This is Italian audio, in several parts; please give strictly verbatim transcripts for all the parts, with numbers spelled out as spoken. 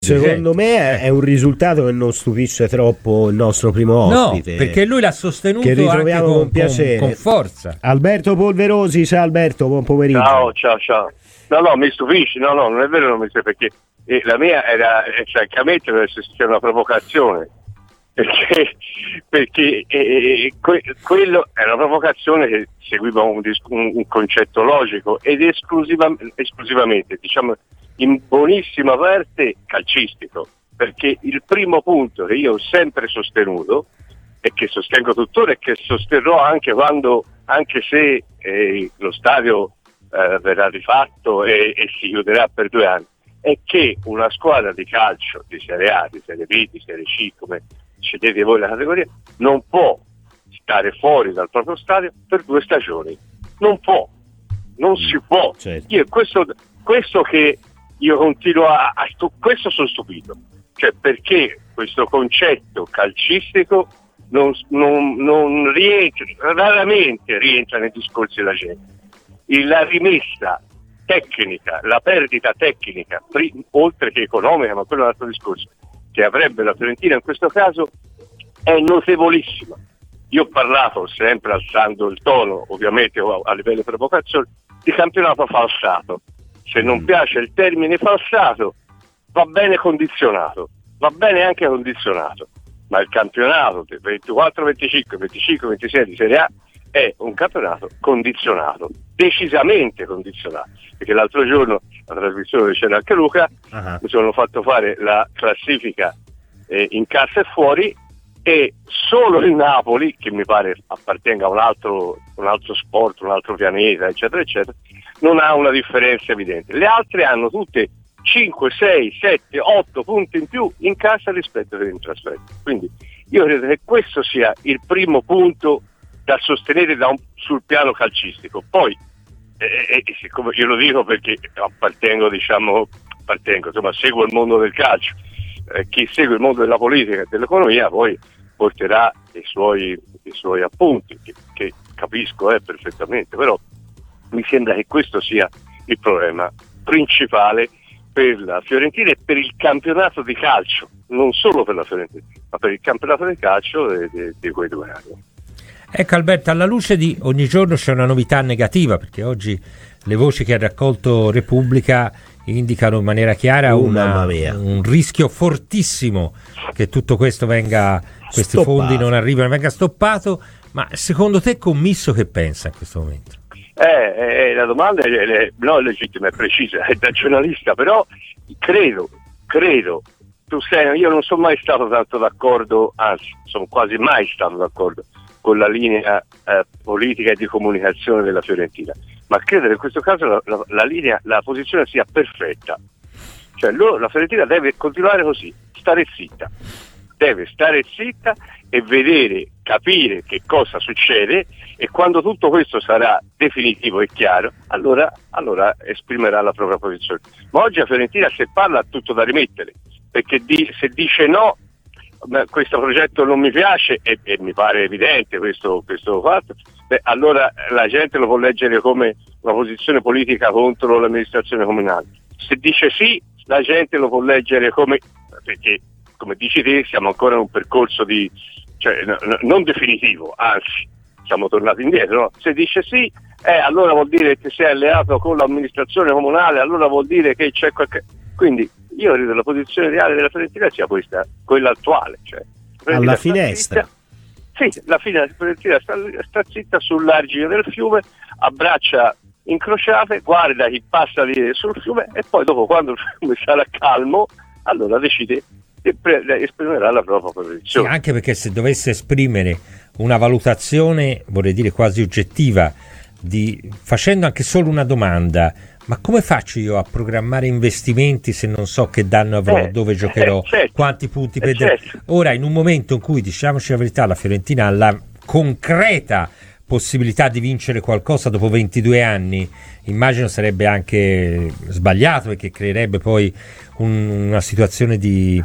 Secondo me è un risultato che non stupisce troppo il nostro primo ospite. No, perché lui l'ha sostenuto che ritroviamo anche con, con piacere. Con, con forza. Alberto Polverosi, ciao Alberto, buon pomeriggio. Ciao, ciao, ciao. No, no, mi stupisci, no, no, non è vero, non mi stupisci, perché eh, la mia era, eh, francamente, deve essere una provocazione, perché, perché eh, que- quello è una provocazione che seguiva un, un, un concetto logico ed esclusiva, esclusivamente, diciamo, in buonissima parte calcistico, perché il primo punto che io ho sempre sostenuto e che sostengo tuttora e che sosterrò anche quando, anche se eh, lo stadio eh, verrà rifatto e, e si chiuderà per due anni, è che una squadra di calcio di Serie A, di Serie B, di Serie C, come scegliete voi la categoria, non può stare fuori dal proprio stadio per due stagioni. Non può, non si può. Certo. Io questo, questo che io continuo a, a stu- questo sono stupito, cioè perché questo concetto calcistico non, non, non rientra, raramente rientra nei discorsi della gente. La rimessa tecnica, la perdita tecnica, pri- oltre che economica, ma quello è un altro discorso, che avrebbe la Fiorentina in questo caso, è notevolissima. Io ho parlato, sempre alzando il tono, ovviamente a livello di provocazione, di campionato falsato. Se non piace il termine falsato, va bene condizionato, va bene anche condizionato, ma il campionato del ventiquattro venticinque, venticinque ventisei di Serie A è un campionato condizionato, decisamente condizionato, perché l'altro giorno, la trasmissione dove c'era anche Luca, uh-huh. mi sono fatto fare la classifica eh, in casa e fuori, e solo il Napoli, che mi pare appartenga a un altro, un altro sport, un altro pianeta, eccetera, eccetera, non ha una differenza evidente. Le altre hanno tutte cinque, sei, sette, otto punti in più in casa rispetto che in trasferta. Quindi io credo che questo sia il primo punto da sostenere da un, sul piano calcistico. Poi, eh, eh, siccome io lo dico perché appartengo, diciamo, appartengo, insomma, seguo il mondo del calcio, eh, chi segue il mondo della politica e dell'economia poi porterà i suoi, i suoi appunti, che, che capisco eh, perfettamente, però mi sembra che questo sia il problema principale per la Fiorentina e per il campionato di calcio, non solo per la Fiorentina, ma per il campionato di calcio di, di, di quei due anni. Ecco Alberto, alla luce di ogni giorno c'è una novità negativa, perché oggi le voci che ha raccolto Repubblica indicano in maniera chiara uh, una, un rischio fortissimo che tutto questo venga, questi stoppato. Fondi non arrivino, venga stoppato. Ma secondo te Commisso che pensa in questo momento? Eh, eh, la domanda è, è non legittima, è precisa, è da giornalista, però credo, credo, tu sei, io non sono mai stato tanto d'accordo, anzi sono quasi mai stato d'accordo con la linea eh, politica e di comunicazione della Fiorentina, ma credo che in questo caso la, la, la linea, la posizione sia perfetta, cioè loro, la Fiorentina deve continuare così, stare zitta, deve stare zitta e vedere, capire che cosa succede, e quando tutto questo sarà definitivo e chiaro, allora, allora esprimerà la propria posizione. Ma oggi la Fiorentina, se parla, ha tutto da rimettere, perché di, se dice no, questo progetto non mi piace, e, e mi pare evidente questo, questo fatto, beh, allora la gente lo può leggere come una posizione politica contro l'amministrazione comunale. Se dice sì, la gente lo può leggere come, perché come dici te siamo ancora in un percorso di, cioè, no, no, non definitivo, anzi siamo tornati indietro, no? Se dice sì, eh, allora vuol dire che sei alleato con l'amministrazione comunale, allora vuol dire che c'è qualche... Quindi io credo che la posizione reale della Fiorentina sia questa, quella attuale, cioè alla finestra. Zitta, sì, la Fiorentina sta, sta zitta sull'argine del fiume, a braccia incrociate, guarda chi passa di, sul fiume, e poi dopo, quando il fiume sarà calmo, allora decide e pre- esprimerà la propria posizione. Sì, anche perché se dovesse esprimere una valutazione, vorrei dire quasi oggettiva, di, facendo anche solo una domanda: ma come faccio io a programmare investimenti se non so che danno avrò, eh, dove giocherò, eh, certo, quanti punti eh, perderò? certo. Ora, in un momento in cui, diciamoci la verità, la Fiorentina ha la concreta possibilità di vincere qualcosa dopo ventidue anni, immagino sarebbe anche sbagliato, perché creerebbe poi un, una situazione di,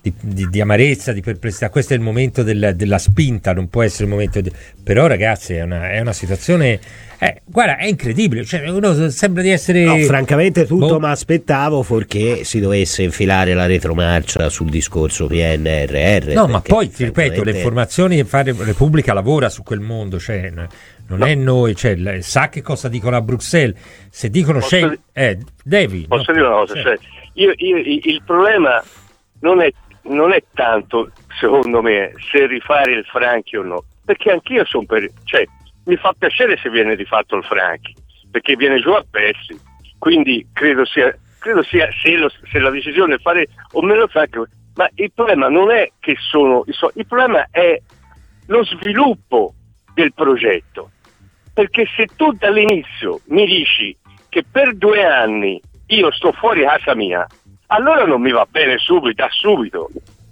di, di, di amarezza, di perplessità. Questo è il momento del, della spinta, non può essere il momento di... però ragazzi è una, è una situazione eh, guarda, è incredibile, cioè, uno sembra di essere no, francamente tutto boh. mi aspettavo fuorché si dovesse infilare la retromarcia sul discorso P N R R. No, ma poi ti ripeto, francamente... le informazioni che fa Repubblica lavora su quel mondo, cioè non no. è noi, cioè, sa che cosa dicono a Bruxelles, se dicono posso scegli, di- eh, devi. Posso no? dire una cosa, Sì. cioè, io, io, il problema non è, non è tanto, secondo me, se rifare il Franchi o no, perché anch'io sono per, cioè, mi fa piacere se viene rifatto il Franchi, perché viene giù a pezzi, quindi credo sia, credo sia se, lo, se la decisione è fare o meno il Franchi, ma il problema non è che sono, il problema è lo sviluppo del progetto, perché se tu dall'inizio mi dici che per due anni io sto fuori casa mia, allora non mi va bene subito, da subito.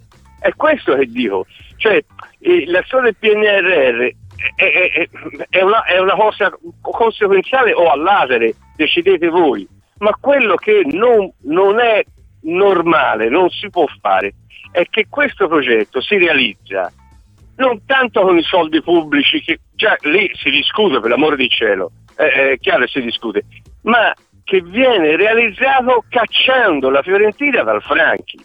È questo che dico, cioè eh, la storia del P N R R è, è, è, una, è una cosa conseguenziale o all'atere, decidete voi, ma quello che non, non è normale, non si può fare, è che questo progetto si realizza non tanto con i soldi pubblici, che già lì si discute, per l'amore di cielo, è, è chiaro che si discute, ma che viene realizzato cacciando la Fiorentina dal Franchi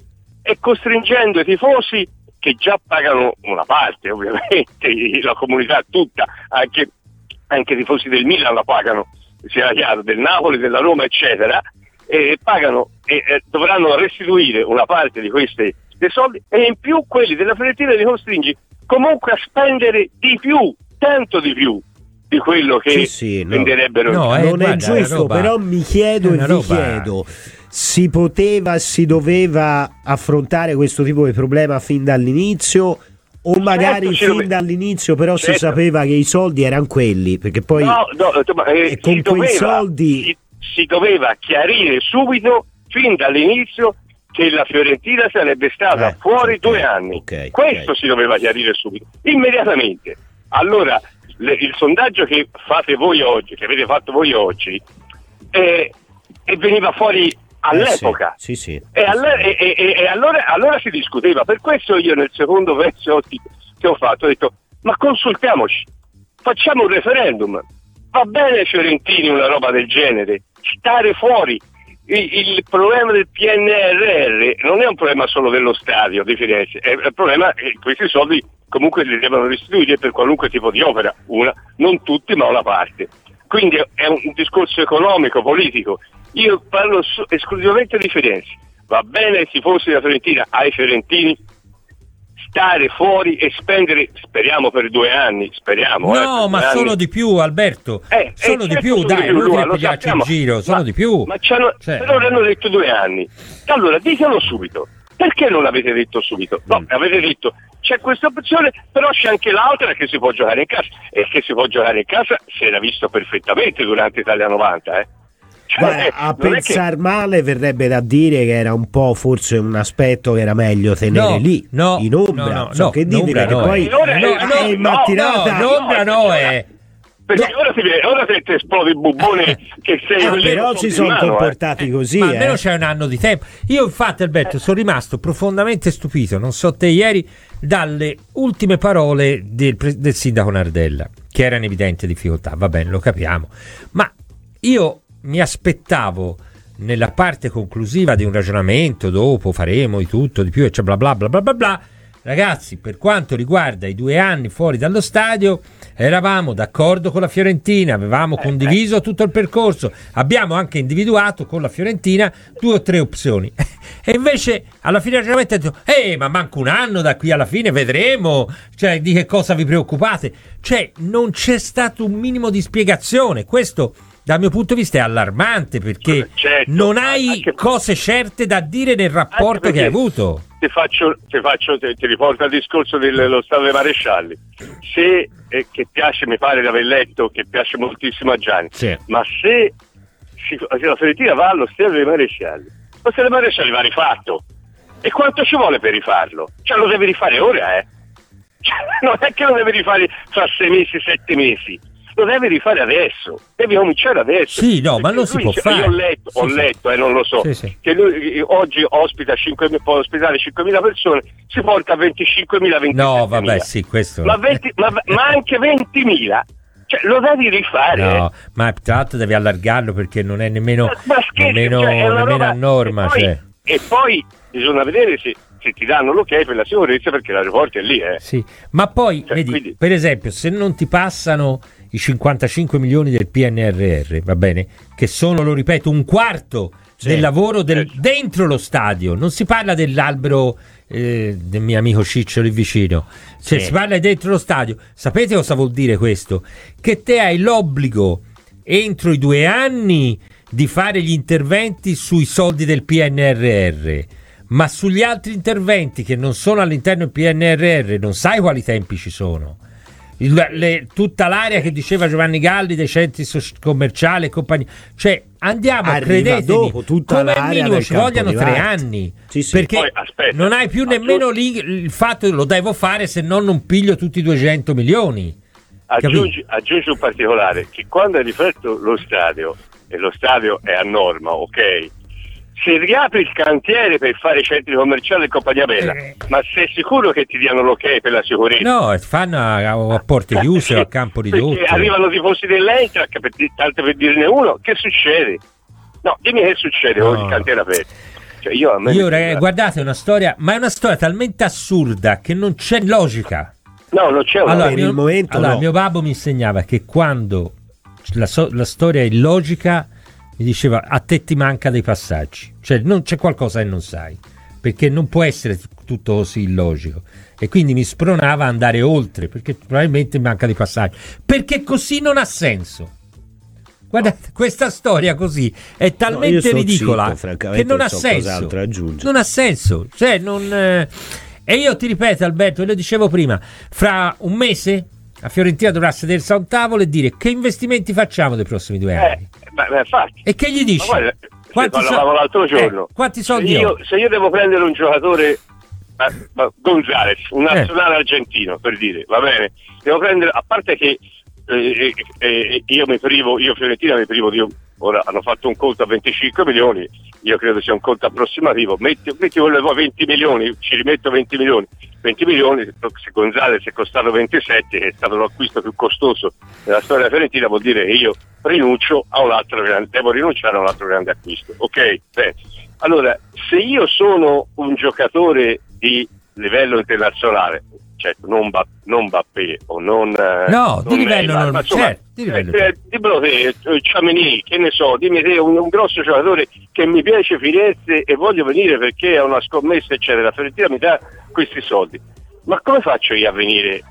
e costringendo i tifosi, che già pagano una parte ovviamente, la comunità tutta, anche, anche i tifosi del Milan la pagano, sia chiaro, del Napoli, della Roma eccetera, e pagano e eh, dovranno restituire una parte di questi dei soldi, e in più quelli della Fiorentina li costringi comunque a spendere di più, tanto di più di quello che sì, sì, no. venderebbero. No, eh, non guarda, è giusto, roba, però mi chiedo e vi roba... chiedo, si poteva, si doveva affrontare questo tipo di problema fin dall'inizio, o magari certo, fin dove... dall'inizio però certo. si sapeva che i soldi erano quelli, perché poi no, no, eh, e con si quei doveva, soldi si, si doveva chiarire subito, fin dall'inizio, che la Fiorentina sarebbe stata eh, fuori okay, due anni. okay, Questo okay. si doveva chiarire subito, immediatamente. Allora, le, il sondaggio che fate voi oggi, che avete fatto voi oggi, eh, e veniva fuori all'epoca. Eh sì, sì, sì. E, all- e, e, e allora, allora si discuteva. Per questo io nel secondo verso che ho fatto ho detto: ma consultiamoci, facciamo un referendum. Va bene Fiorentini una roba del genere, stare fuori. Il problema del P N R R non è un problema solo dello stadio di Firenze, è il problema che questi soldi comunque li devono restituire per qualunque tipo di opera, una, non tutti ma una parte. Quindi è un discorso economico, politico. Io parlo su, esclusivamente di Firenze. Va bene ai tifosi della Fiorentina, ai fiorentini, stare fuori e spendere, speriamo per due anni, speriamo. No, eh, ma anni. sono di più, Alberto. Eh, sono eh, di certo più, sono dai, di più, non Luca, devi lo pigliarci in sappiamo. giro, sono ma, di più. Ma c'hanno, cioè, però hanno detto due anni. Allora, ditelo subito. Perché non l'avete detto subito? No, Mm. avete detto c'è questa opzione, però c'è anche l'altra che si può giocare in casa. E che si può giocare in casa si era visto perfettamente durante Italia novanta, eh. Cioè, Guarda, a non è pensar che... male verrebbe da dire che era un po' forse un aspetto che era meglio tenere No, lì no, in ombra, no, no, so no, che in dite ombra perché no, poi eh. Allora, eh, no, è no, in no, mattinata no, in ombra no, è... Perché No. ora ti viene, ora te, te esplode il bubbone che sei eh, lì però con si in sono mano, comportati eh. così, ma almeno eh. c'è un anno di tempo. Io infatti Alberto sono rimasto profondamente stupito, non so te ieri, dalle ultime parole del, del sindaco Nardella, che era in evidente difficoltà, va bene, lo capiamo, ma io mi aspettavo nella parte conclusiva di un ragionamento, dopo faremo di tutto, di più, e bla bla bla bla bla bla. Ragazzi, per quanto riguarda i due anni fuori dallo stadio, eravamo d'accordo con la Fiorentina, avevamo condiviso tutto il percorso, abbiamo anche individuato con la Fiorentina due o tre opzioni. E invece alla fine del ragionamento ha detto: eh, ma manca un anno da qui alla fine, vedremo, cioè, di che cosa vi preoccupate. Cioè, non c'è stato un minimo di spiegazione. Questo, dal mio punto di vista, è allarmante, perché certo, non hai anche... cose certe da dire nel rapporto che hai avuto. Ti faccio, ti, faccio ti, ti riporto al discorso dello stadio dei marescialli. Se, eh, che piace, mi pare di aver letto, che piace moltissimo a Gianni, Sì. ma se, si, se la Fiorentina va allo stadio dei marescialli, lo stadio dei marescialli va rifatto. E quanto ci vuole per rifarlo? Cioè lo devi rifare ora, eh? Cioè, non è che lo devi rifare fra sei mesi, sette mesi. lo devi rifare adesso, devi cominciare adesso. Sì, no, ma non si può dice, fare. Io ho letto, sì, ho sì. letto, eh, non lo so, sì, sì. che lui oggi ospita cinque, può ospitare cinquemila persone, si porta a venticinquemila, ventisette No, vabbè, sì, questo. Ma, venti, ma, ma anche ventimila. Cioè, lo devi rifare. No, ma tra l'altro devi allargarlo perché non è nemmeno, ma, ma scherzi, nemmeno, cioè, è una nemmeno roba, a norma. E poi, Cioè. e poi bisogna vedere se, se ti danno l'ok per la sicurezza, perché l'aeroporto è lì. Eh. Sì. Ma poi, cioè, vedi, quindi... per esempio, se non ti passano i cinquantacinque milioni del P N R R, va bene? Che sono, lo ripeto, un quarto sì, del lavoro del, certo. dentro lo stadio. Non si parla dell'albero eh, del mio amico Ciccio lì vicino. Cioè, sì. si parla dentro lo stadio. Sapete cosa vuol dire questo? Che te hai l'obbligo entro i due anni di fare gli interventi sui soldi del P N R R, ma sugli altri interventi che non sono all'interno del P N R R non sai quali tempi ci sono. Il, le, tutta l'area che diceva Giovanni Galli dei centri commerciali e compagnia, cioè andiamo, arriva credetemi, dopo tutta come l'area minimo del ci campo vogliono di tre Marte. anni Sì, sì. perché Poi, aspetta, non hai più nemmeno lì il fatto che lo devo fare, se no non piglio tutti i duecento milioni. Aggiungi, aggiungi un particolare, che quando hai rifatto lo stadio, e lo stadio è a norma, ok, se riapri il cantiere per fare centri commerciali e compagnia bella, eh. ma sei sicuro che ti diano l'ok per la sicurezza? No, fanno a, a porte chiuse o a campo ridotto. Perché arrivano tifosi dell'Eintracht, per, tanto per dirne uno, che succede? No, dimmi che succede no. con il cantiere aperto. Cioè io, a me io ragazzi, guardate, è una storia, ma è una storia talmente assurda che non c'è logica. No, non c'è una allora, per mio, il momento allora, no. mio babbo mi insegnava che quando la, so, la storia è illogica, mi diceva a te ti manca dei passaggi, cioè non c'è qualcosa che non sai, perché non può essere t- tutto così illogico, e quindi mi spronava a andare oltre, perché probabilmente manca dei passaggi, perché così non ha senso. Guardate, questa storia così è talmente no, ridicola zitto, che non ha so senso, aggiungere. non ha senso, cioè non eh... e io ti ripeto, Alberto, lo dicevo prima, fra un mese la Fiorentina dovrà sedersi a un tavolo e dire che investimenti facciamo nei prossimi due anni. Eh, ma, ma infatti. E che gli dici? Ma guarda, quanti parlavamo so- l'altro giorno. Eh, quanti soldi se io, ho? se io devo prendere un giocatore, ma, ma Gonzales, un nazionale eh. argentino, per dire, va bene, devo prendere, a parte che eh, eh, io mi privo, io Fiorentina mi privo di, ora hanno fatto un conto a venticinque milioni, io credo sia un conto approssimativo, metti, metti quello poi venti milioni, ci rimetto venti milioni, venti milioni, se Gonzales è costato ventisette, che è stato l'acquisto più costoso della storia della Fiorentina, vuol dire che io rinuncio a un altro grande, devo rinunciare a un altro grande acquisto, ok? Beh, allora, se io sono un giocatore di livello internazionale, certo, non, ba, non Mbappé o non no, non di livello Neymar, non, ma insomma, certo, di livello eh, dimmelo te, Ciamini, che ne so, dimmi te un, un grosso giocatore che mi piace Firenze e voglio venire perché è una scommessa eccetera, la Fiorentina mi dà questi soldi, ma come faccio io a venire?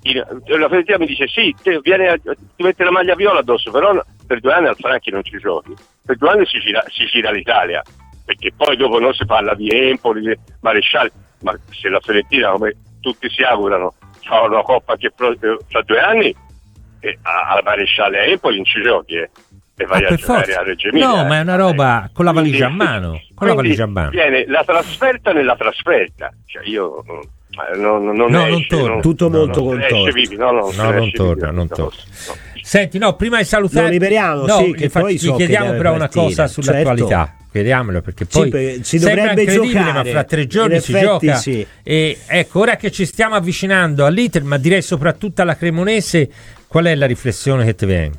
La Fiorentina mi dice sì, te, vieni a, ti mette la maglia viola addosso, però per due anni al Franchi non ci giochi, per due anni si gira, si gira l'Italia, perché poi dopo non si parla di Empoli, di Marescialli, ma se la Fiorentina, come tutti si augurano, fa una coppa che fra due anni e alla Marescialli a Empoli non ci giochi eh, e vai ah, a giocare forza. a Reggio Emilia. No, eh. ma è una roba con la valigia quindi, a mano, con la valigia a mano. Viene la trasferta nella trasferta, cioè io non, non, non, no, esce, non torna, non, tutto no, molto non contorto. Vivi, no, no, no, non torna, non torna. No. Senti, no, prima di salutare, lo liberiamo, no, sì, che faccio, poi so vi chiediamo che però partire. una cosa sull'attualità. Certo. Chiediamolo perché poi sì, si dovrebbe giocare, ma fra tre giorni si effetti, gioca sì. E ecco, ora che ci stiamo avvicinando all'Inter, ma direi soprattutto alla Cremonese, qual è la riflessione che ti viene?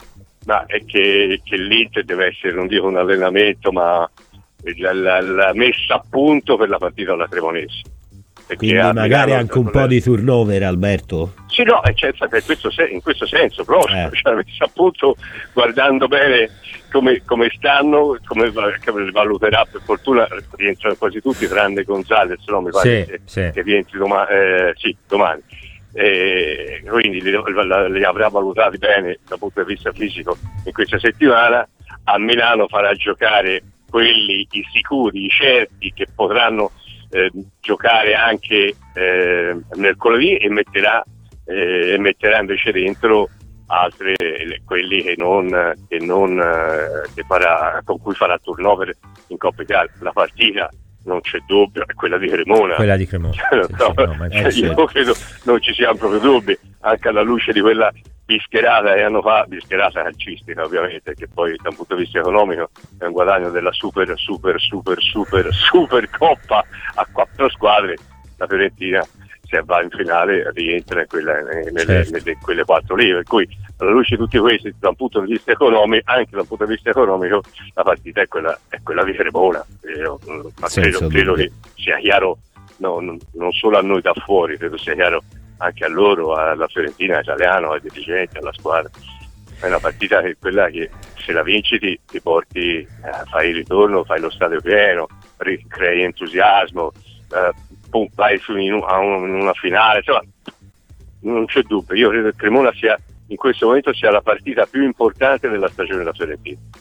Ma è che, che l'Inter deve essere, non dico un allenamento, ma la, la, la messa a punto per la partita alla Cremonese. Quindi magari anche un po' di turnover, Alberto? Sì, no, cioè, per questo, in questo senso proprio, eh. cioè, messa a punto guardando bene come, come stanno, come, come valuterà, per fortuna rientrano quasi tutti tranne Gonzales, no, mi pare sì, che, sì. che rientri domani, eh, sì, domani. Eh, quindi li, li avrà valutati bene dal punto di vista fisico in questa settimana. A Milano farà giocare quelli i sicuri, i certi, che potranno eh, giocare anche eh, mercoledì e metterà, eh, metterà invece dentro altri, quelli che non, che non che farà, con cui farà turnover in Coppa Italia. La partita non c'è dubbio, è quella di Cremona. Quella di Cremona. Cioè, sì, no, sì, no, ma cioè, io credo non ci siano proprio dubbi, anche alla luce di quella bischerata e hanno fatto, bischerata calcistica ovviamente, che poi da un punto di vista economico è un guadagno della super super super super super coppa a quattro squadre. La Fiorentina, se va in finale, rientra in quella, nelle, certo. nelle, quelle quattro lì, per cui alla luce di tutti questi, da un punto di vista economico, anche da un punto di vista economico, la partita è quella, è quella di Cremona. Io, ma credo, credo che sia chiaro, no, non, non solo a noi da fuori, credo sia chiaro anche a loro, alla Fiorentina, all'Italiano, ai dirigenti, alla squadra. È una partita che quella che se la vinci ti, ti porti, eh, fai il ritorno, fai lo stadio pieno, crei entusiasmo, eh, pum, vai su in, un, a un, in una finale, insomma, non c'è dubbio. Io credo che Cremona sia in questo momento sia la partita più importante della stagione della Fiorentina.